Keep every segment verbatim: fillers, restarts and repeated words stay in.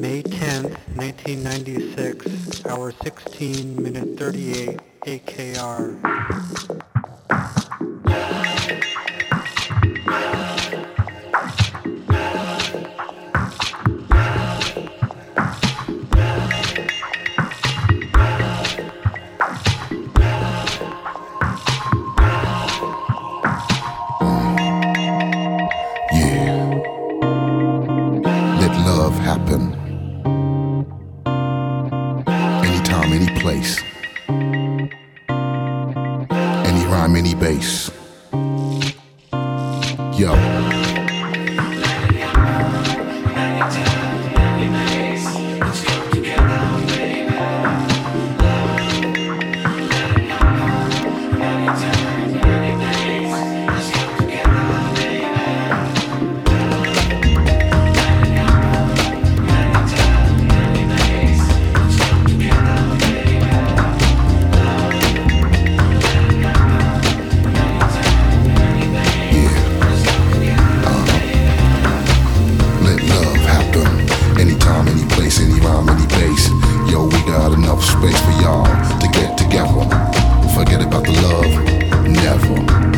May tenth, nineteen ninety-six, hour sixteen, minute thirty-eight, A K R. Happen anytime, any place, any rhyme, any bass. Yo. Space for y'all to get together. Forget about the love, never.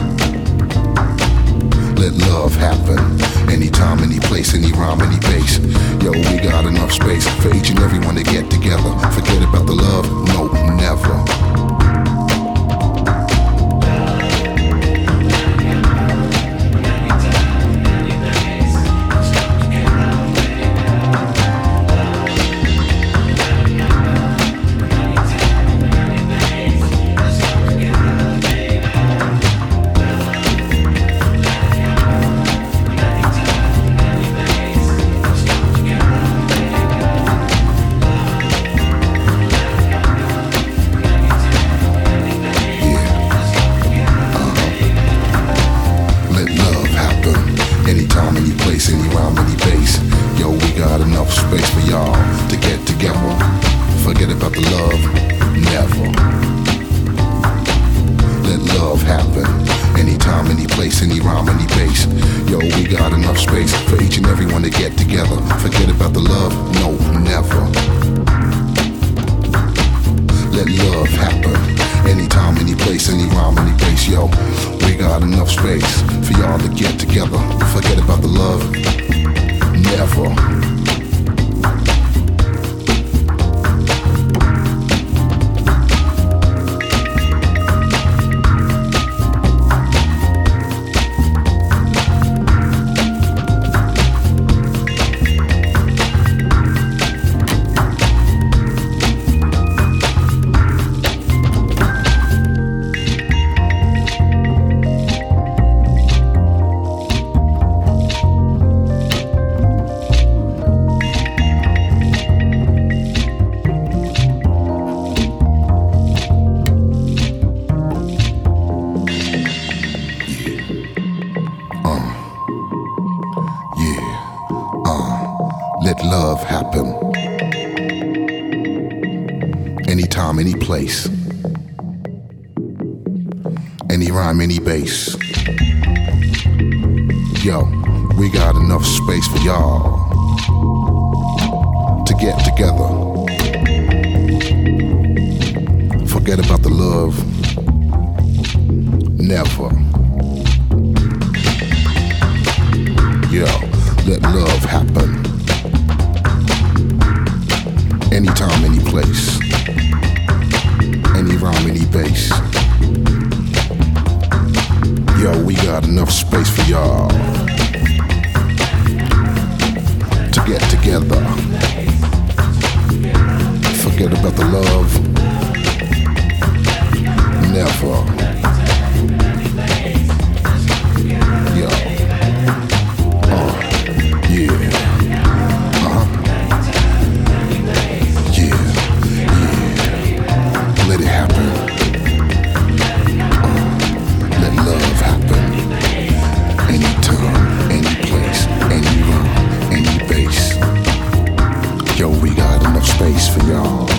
Let love happen. Anytime, any place, any rhyme, any bass. Yo, we got enough space for each and every one to get together. Forget about the love, no, never. Anytime, any place, any rhyme, any bass. Yo, we got enough space for y'all to get together. Forget about the love, never. Let love happen. Anytime, any place, any rhyme, any bass. Yo, we got enough space for each and every one to get together. Forget about the love, no, never. Let love happen. Anytime, any place, any rhyme, any bass. Yo, we got enough space for y'all to get together. Forget about the love, never. Let love happen. Anytime, any place, any rhyme, any bass. Yo, we got enough space for y'all to get together. Forget about the love, never. Yo, let love happen. Anytime, any place, any rhyme, any bass. Yo, we got enough space for y'all to get together. Forget about the love, never. Yo, uh, yeah. Let it happen. Uh, let love happen. Anytime, any place, any rhyme, any bass. Yo, we got enough space for y'all